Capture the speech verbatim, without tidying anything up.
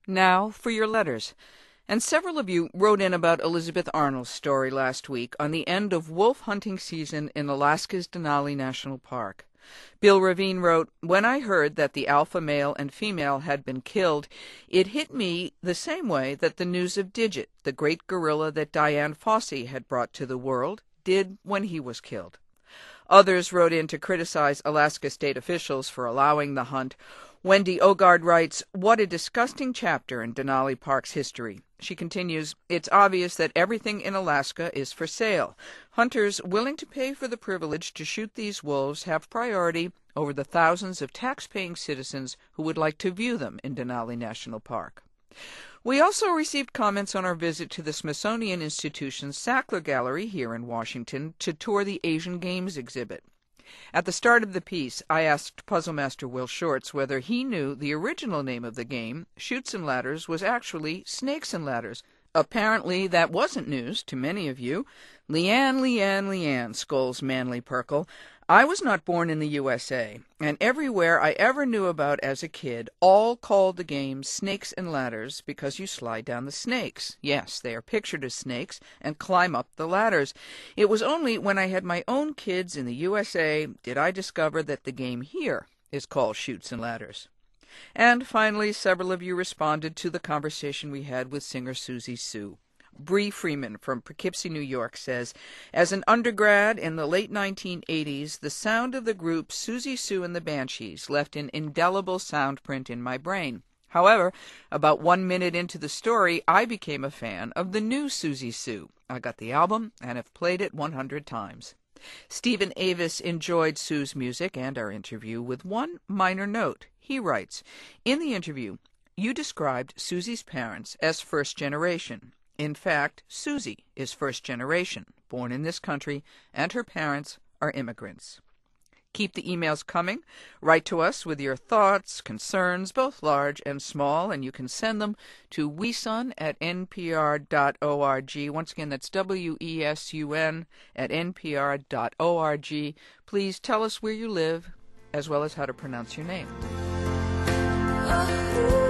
Now for your letters. And several of you wrote in about Elizabeth Arnold's story last week on the end of wolf hunting season in Alaska's Denali National Park. Bill Ravine wrote, "When I heard that the alpha male and female had been killed, it hit me the same way that the news of Digit, the great gorilla that Dian Fossey had brought to the world, did when he was killed." Others wrote in to criticize Alaska state officials for allowing the hunt. Wendy Ogard writes, "What a disgusting chapter in Denali Park's history." She continues, "It's obvious that everything in Alaska is for sale. Hunters willing to pay for the privilege to shoot these wolves have priority over the thousands of tax-paying citizens who would like to view them in Denali National Park." We also received comments on our visit to the Smithsonian Institution's Sackler Gallery here in Washington to tour the Asian Games exhibit. At the start of the piece, I asked puzzle master Will Shorts whether he knew the original name of the game, Chutes and Ladders, was actually Snakes and Ladders. Apparently that wasn't news to many of you. "Leanne, Leanne, Leanne," scolds Manly Perkle. "I was not born in the U S A, and everywhere I ever knew about as a kid all called the game Snakes and Ladders because you slide down the snakes. Yes, they are pictured as snakes and climb up the ladders. It was only when I had my own kids in the U S A did I discover that the game here is called Chutes and Ladders." And finally, several of you responded to the conversation we had with singer Susie Sue. Bree Freeman from Poughkeepsie, New York says, "As an undergrad in the late nineteen eighties, the sound of the group Susie Sue and the Banshees left an indelible sound print in my brain. However, about one minute into the story, I became a fan of the new Susie Sue. I got the album and have played it one hundred times." Stephen Avis enjoyed Sue's music and our interview with one minor note. He writes, "In the interview, you described Susie's parents as first generation. In fact, Susie is first generation, born in this country, and her parents are immigrants." Keep the emails coming. Write to us with your thoughts, concerns, both large and small, and you can send them to wesun at n p r dot org. Once again, that's W E S U N at n p r dot org. Please tell us where you live, as well as how to pronounce your name. Oh.